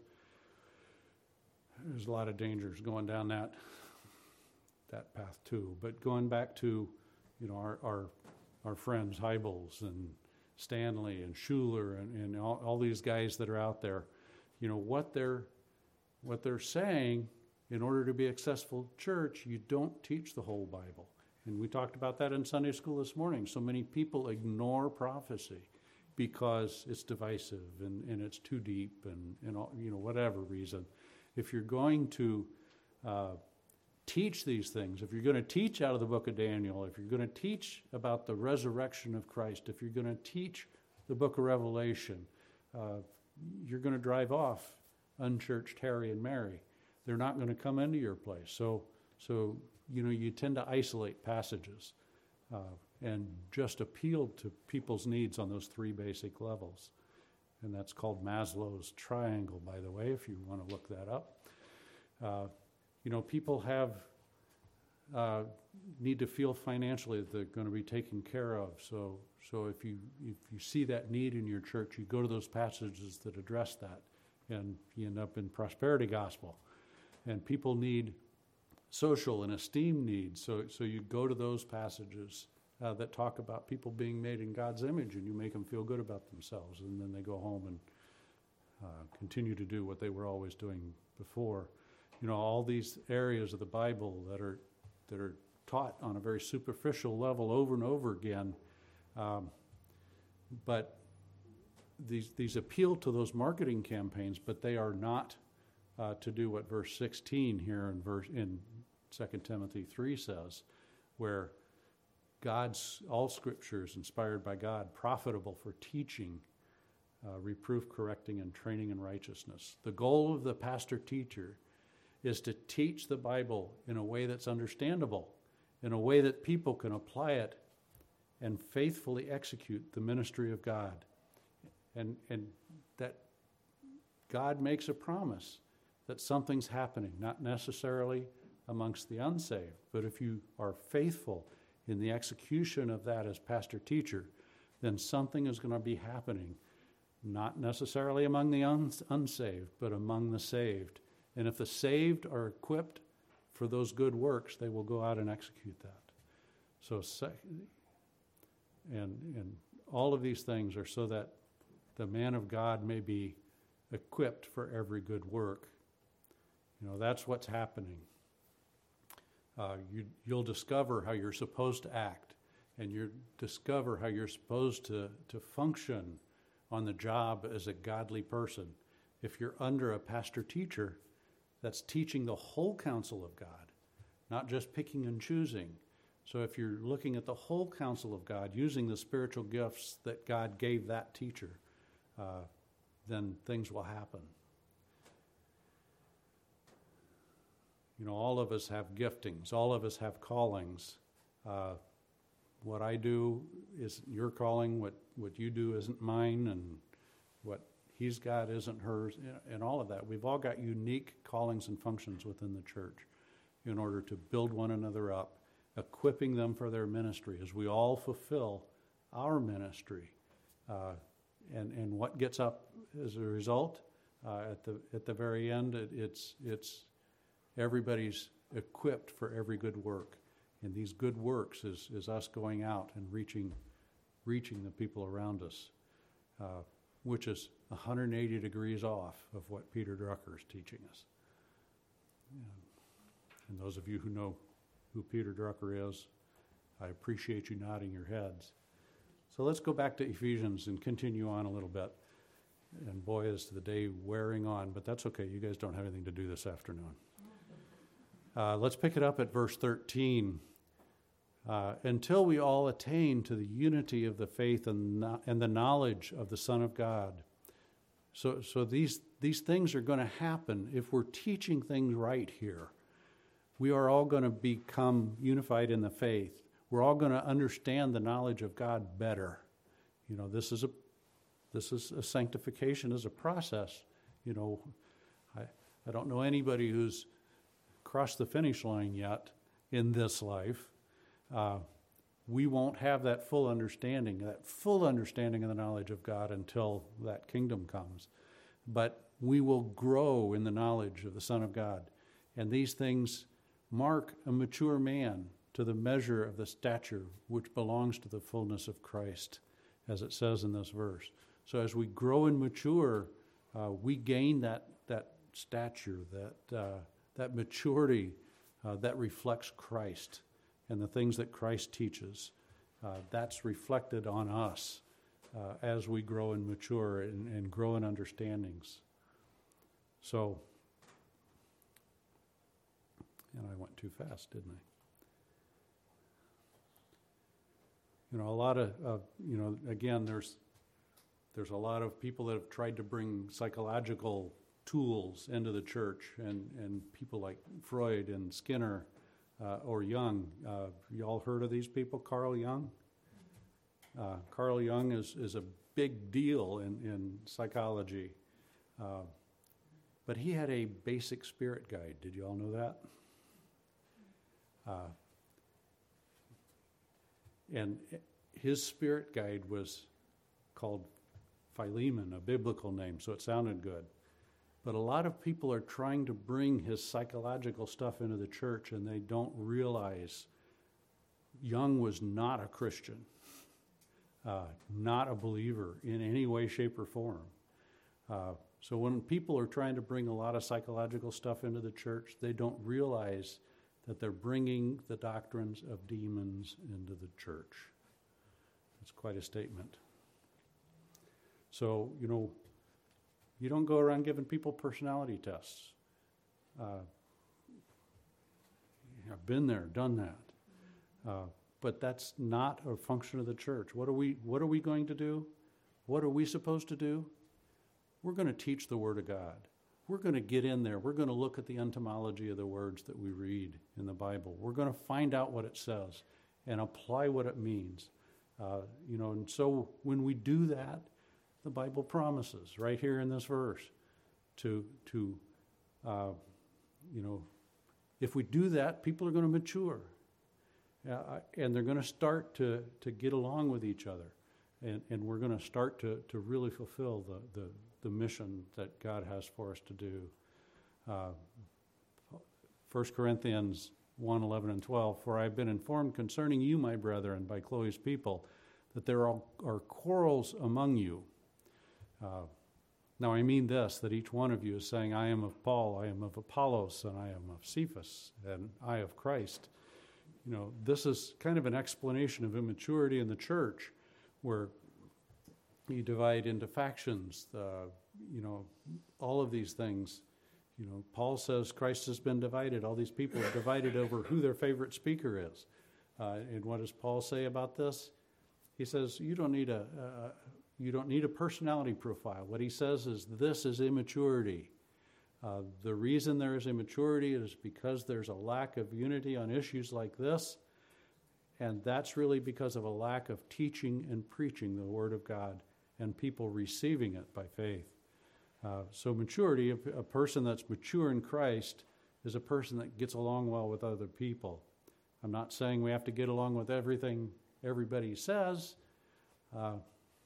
a lot of dangers going down that path too. But going back to our friends Hybels and Stanley and Schuller and all these guys that are out there, what they're saying, in order to be a successful church, you don't teach the whole Bible. And we talked about that in Sunday school this morning. So many people ignore prophecy because it's divisive and it's too deep and whatever reason. If you're going to teach these things, if you're going to teach out of the book of Daniel, if you're going to teach about the resurrection of Christ, if you're going to teach the book of Revelation, you're going to drive off unchurched Harry and Mary. They're not going to come into your place. So you tend to isolate passages and just appeal to people's needs on those three basic levels. And that's called Maslow's triangle, by the way, if you want to look that up. People need to feel financially that they're going to be taken care of. So if you see that need in your church, you go to those passages that address that, and you end up in prosperity gospel. And people need social and esteem needs, so you go to those passages that talk about people being made in God's image, and you make them feel good about themselves, and then they go home and continue to do what they were always doing before. All these areas of the Bible that are taught on a very superficial level over and over again, but these appeal to those marketing campaigns, but they are not to do what verse 16 here in 2 Timothy 3 says, where all Scripture is inspired by God, profitable for teaching, reproof, correcting, and training in righteousness. The goal of the pastor-teacher is to teach the Bible in a way that's understandable, in a way that people can apply it and faithfully execute the ministry of God. And that God makes a promise that something's happening, not necessarily amongst the unsaved, but if you are faithful in the execution of that as pastor-teacher, then something is going to be happening, not necessarily among the unsaved, but among the saved. And if the saved are equipped for those good works, they will go out and execute that. So, and all of these things are so that the man of God may be equipped for every good work. That's what's happening. You'll discover how you're supposed to act, and you'll discover how you're supposed to function on the job as a godly person. If you're under a pastor-teacher, that's teaching the whole counsel of God, not just picking and choosing. So if you're looking at the whole counsel of God, using the spiritual gifts that God gave that teacher, then things will happen. You know, all of us have giftings. All of us have callings. What I do is your calling. What you do isn't mine, and what he's got isn't hers, and all of that. We've all got unique callings and functions within the church in order to build one another up, equipping them for their ministry as we all fulfill our ministry. And what gets up as a result at the very end, it's everybody's equipped for every good work. And these good works is us going out and reaching the people around us, which is 180 degrees off of what Peter Drucker is teaching us. And those of you who know who Peter Drucker is, I appreciate you nodding your heads. So let's go back to Ephesians and continue on a little bit. And boy, is the day wearing on, but that's okay. You guys don't have anything to do this afternoon. Let's pick it up at verse 13. Until we all attain to the unity of the faith and the knowledge of the Son of God. So these things are going to happen if we're teaching things right here. We are all going to become unified in the faith. We're all going to understand the knowledge of God better. You know, this is a sanctification as a process. You know, I don't know anybody who's crossed the finish line yet in this life. We won't have that full understanding of the knowledge of God until that kingdom comes. But we will grow in the knowledge of the Son of God. And these things mark a mature man to the measure of the stature which belongs to the fullness of Christ, as it says in this verse. So as we grow and mature, we gain that stature, that maturity that reflects Christ and the things that Christ teaches. That's reflected on us as we grow and mature and grow in understandings. So, and I went too fast, didn't I? You know, a lot of, again, there's a lot of people that have tried to bring psychological tools into the church, and people like Freud and Skinner or Jung. You all heard of these people? Carl Jung? Carl Jung is a big deal in psychology. But he had a basic spirit guide. Did you all know that? And his spirit guide was called Philemon, a biblical name, so it sounded good. But a lot of people are trying to bring his psychological stuff into the church, and they don't realize Jung was not a Christian, not a believer in any way, shape, or form. So when people are trying to bring a lot of psychological stuff into the church, they don't realize that they're bringing the doctrines of demons into the church. It's quite a statement. So, you know, you don't go around giving people personality tests. I've been there, done that. But that's not a function of the church. What are we going to do? What are we supposed to do? We're going to teach the Word of God. We're going to get in there. We're going to look at the etymology of the words that we read in the Bible. We're going to find out what it says and apply what it means. And so when we do that, the Bible promises right here in this verse to if we do that, people are going to mature. And they're going to start to get along with each other. And we're going to start to really fulfill the mission that God has for us to do. 1 Corinthians 1, 11 and 12, "For I have been informed concerning you, my brethren, by Chloe's people, that there are quarrels among you." Now I mean this, that each one of you is saying, I am of Paul, I am of Apollos, and I am of Cephas, and I of Christ. This is kind of an explanation of immaturity in the church, where you divide into factions, all of these things. Paul says Christ has been divided. All these people are divided over who their favorite speaker is. And what does Paul say about this? He says, you don't need a personality profile. What he says is, this is immaturity. The reason there is immaturity is because there's a lack of unity on issues like this, and that's really because of a lack of teaching and preaching the Word of God and people receiving it by faith. So maturity, a person that's mature in Christ, is a person that gets along well with other people. I'm not saying we have to get along with everything everybody says, but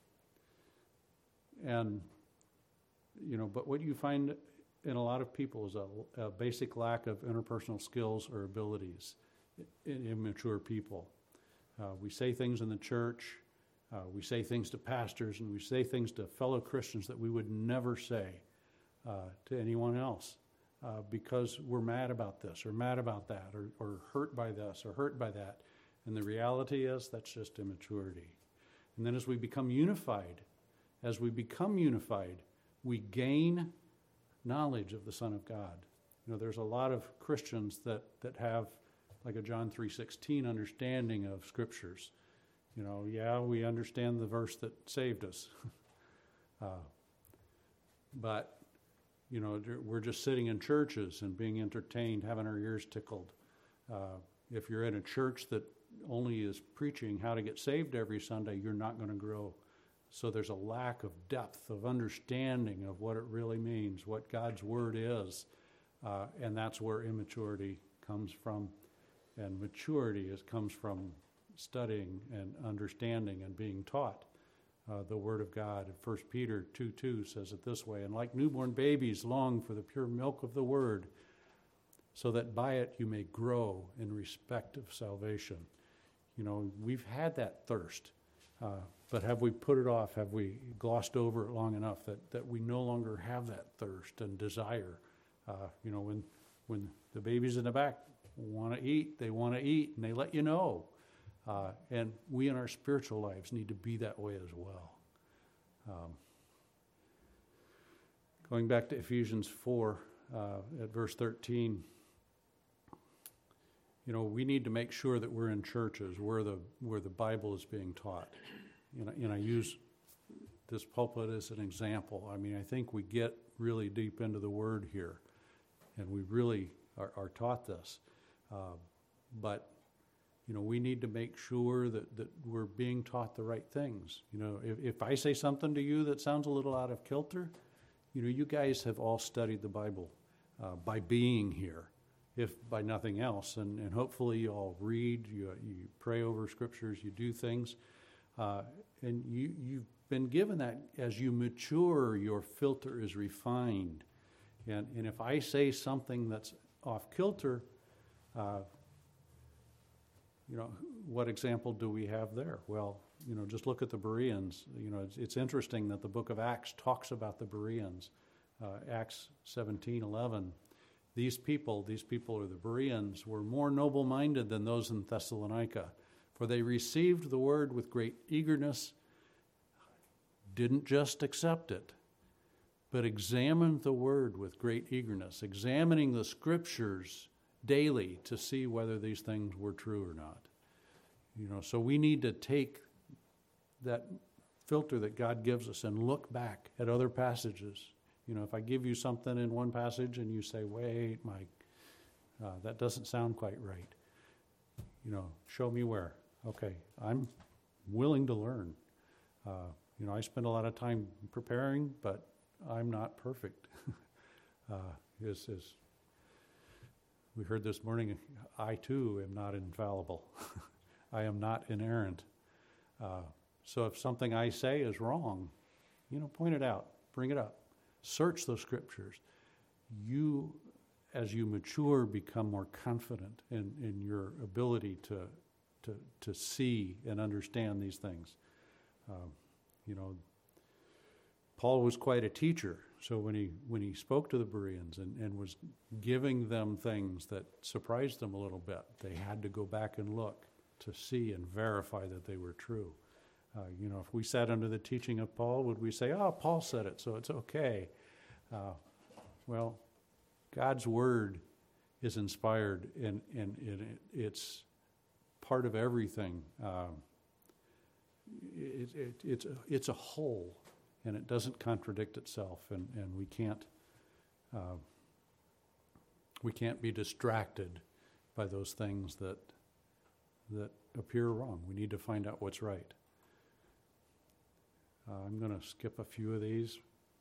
what you find in a lot of people is a basic lack of interpersonal skills or abilities in immature people. We say things in the church, we say things to pastors, and we say things to fellow Christians that we would never say to anyone else because we're mad about this or mad about that or hurt by this or hurt by that. And the reality is that's just immaturity. And then as we become unified, we gain knowledge of the Son of God. There's a lot of Christians that have like a John 3:16 understanding of Scriptures. We understand the verse that saved us. But, we're just sitting in churches and being entertained, having our ears tickled. If you're in a church that only is preaching how to get saved every Sunday, you're not going to grow. So there's a lack of depth, of understanding of what it really means, what God's Word is. And that's where immaturity comes from. And maturity comes from studying and understanding and being taught the Word of God. 1 Peter 2:2 says it this way, and like newborn babies long for the pure milk of the Word, so that by it you may grow in respect of salvation. We've had that thirst, but have we put it off? Have we glossed over it long enough that we no longer have that thirst and desire? When the babies in the back want to eat, they want to eat, and they let you know. And we in our spiritual lives need to be that way as well. Going back to Ephesians 4 at verse 13, we need to make sure that we're in churches where the Bible is being taught. I use this pulpit as an example. I think we get really deep into the Word here, and we really are taught this. But we need to make sure that we're being taught the right things. If I say something to you that sounds a little out of kilter, you guys have all studied the Bible by being here, if by nothing else. And hopefully you all read, you pray over Scriptures, you do things. And you've been given that as you mature, your filter is refined. And if I say something that's off kilter, what example do we have there? Well, just look at the Bereans. It's interesting that the book of Acts talks about the Bereans. Acts 17:11. These people are the Bereans, were more noble-minded than those in Thessalonica, for they received the word with great eagerness, didn't just accept it, but examined the word with great eagerness, examining the Scriptures daily to see whether these things were true or not. So we need to take that filter that God gives us and look back at other passages. If I give you something in one passage and you say, wait, Mike, that doesn't sound quite right. Show me where. Okay, I'm willing to learn. I spend a lot of time preparing, but I'm not perfect. As we heard this morning, I too am not infallible. I am not inerrant. So if something I say is wrong, point it out, bring it up. Search those Scriptures. You, as you mature, become more confident in your ability to see and understand these things. Paul was quite a teacher. So when he spoke to the Bereans and was giving them things that surprised them a little bit, they had to go back and look to see and verify that they were true. If we sat under the teaching of Paul, would we say, "Oh, Paul said it, so it's okay"? Well, God's word is inspired, and it's part of everything. It's a whole, and it doesn't contradict itself, and we can't be distracted by those things that appear wrong. We need to find out what's right. I'm going to skip a few of these.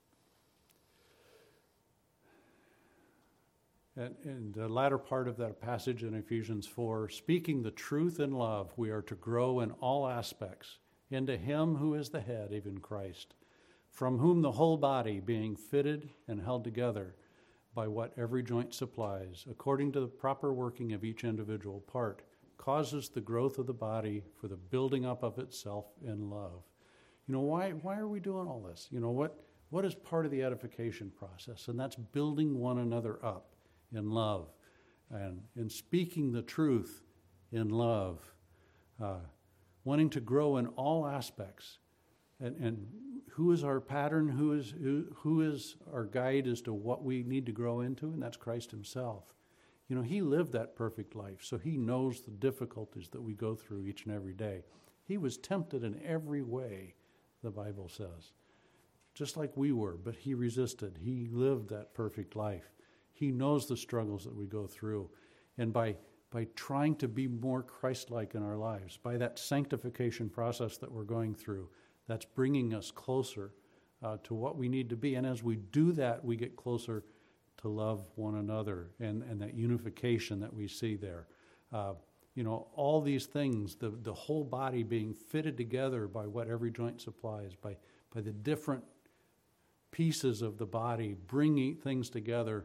And in the latter part of that passage in Ephesians 4, speaking the truth in love, we are to grow in all aspects into him who is the head, even Christ, from whom the whole body, being fitted and held together by what every joint supplies, according to the proper working of each individual part, causes the growth of the body for the building up of itself in love. Why are we doing all this? What is part of the edification process? And that's building one another up in love and in speaking the truth in love, wanting to grow in all aspects. And who is our pattern? Who is our guide as to what we need to grow into? And that's Christ himself. He lived that perfect life, so he knows the difficulties that we go through each and every day. He was tempted in every way, the Bible says, just like we were, but he resisted. He lived that perfect life. He knows the struggles that we go through. And by trying to be more Christ-like in our lives, by that sanctification process that we're going through, that's bringing us closer to what we need to be. And as we do that, we get closer to love one another and that unification that we see there. All these things, the whole body being fitted together by what every joint supplies, by the different pieces of the body bringing things together.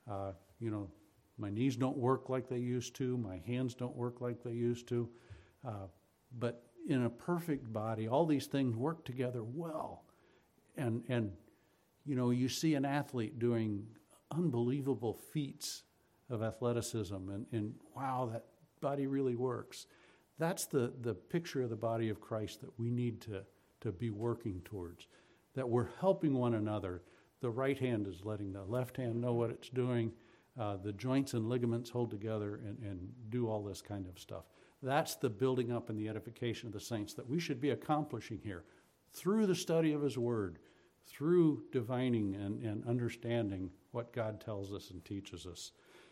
My knees don't work like they used to. My hands don't work like they used to. But in a perfect body, all these things work together well. And you see an athlete doing unbelievable feats of athleticism, and wow, that body really works. That's the picture of the body of Christ that we need to be working towards, that we're helping one another. The right hand is letting the left hand know what it's doing. The joints and ligaments hold together and do all this kind of stuff. That's the building up and the edification of the saints that we should be accomplishing here through the study of his word, through divining and understanding what God tells us and teaches us.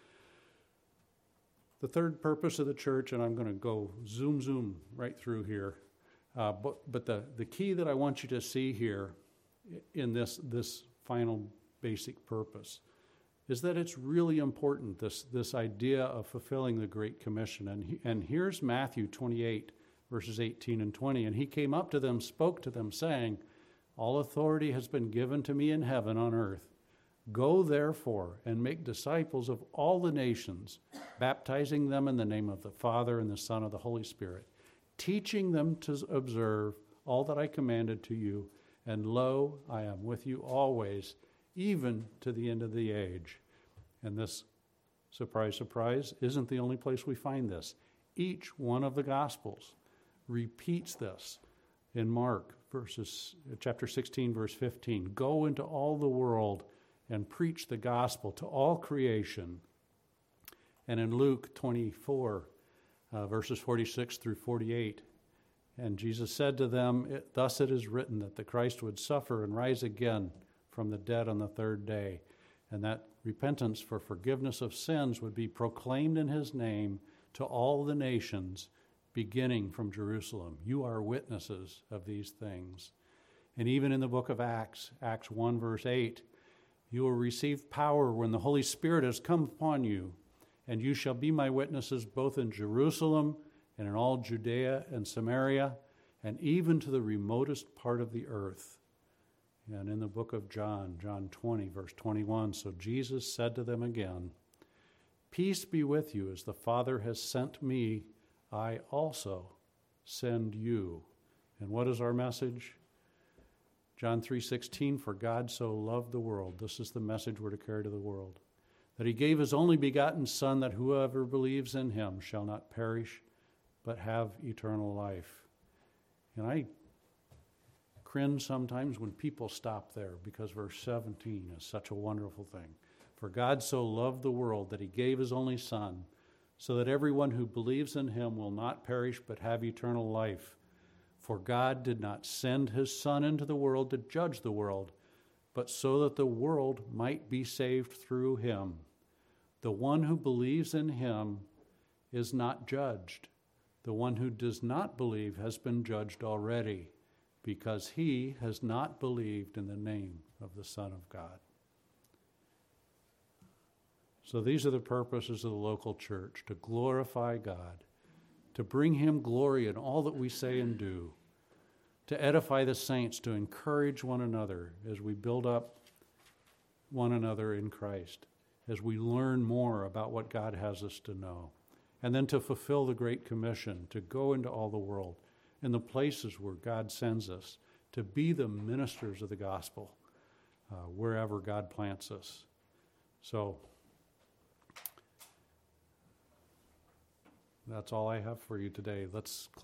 The third purpose of the church, and I'm going to go zoom right through here, but the key that I want you to see here in this final basic purpose is that it's really important, this idea of fulfilling the Great Commission. And here's Matthew 28, verses 18 and 20. And he came up to them, spoke to them, saying, "All authority has been given to me in heaven and on earth. Go, therefore, and make disciples of all the nations, baptizing them in the name of the Father and the Son and the Holy Spirit, teaching them to observe all that I commanded to you. And lo, I am with you always, even to the end of the age." And this, surprise, surprise, isn't the only place we find this. Each one of the Gospels repeats this. In Mark, chapter 16, verse 15, "Go into all the world and preach the gospel to all creation." And in Luke 24, verses 46 through 48, "And Jesus said to them, thus it is written that the Christ would suffer and rise again from the dead on the third day, and that repentance for forgiveness of sins would be proclaimed in his name to all the nations, beginning from Jerusalem. You are witnesses of these things." And even in the book of Acts 1, verse 8, "You will receive power when the Holy Spirit has come upon you, and you shall be my witnesses both in Jerusalem and in all Judea and Samaria, and even to the remotest part of the earth." And in the book of John 20, verse 21, "So Jesus said to them again, Peace be with you, as the Father has sent me, I also send you." And what is our message? John 3:16, for God so loved the world. This is the message we're to carry to the world. That he gave his only begotten Son, that whoever believes in him shall not perish, but have eternal life. And I cringe sometimes when people stop there, because verse 17 is such a wonderful thing. For God so loved the world that he gave his only Son, so that everyone who believes in him will not perish, but have eternal life. For God did not send his Son into the world to judge the world, but so that the world might be saved through him. The one who believes in him is not judged. The one who does not believe has been judged already, because he has not believed in the name of the Son of God. So these are the purposes of the local church: to glorify God, to bring him glory in all that we say and do, to edify the saints, to encourage one another as we build up one another in Christ, as we learn more about what God has us to know, and then to fulfill the Great Commission, to go into all the world, in the places where God sends us, to be the ministers of the gospel, wherever God plants us. So that's all I have for you today. Let's close.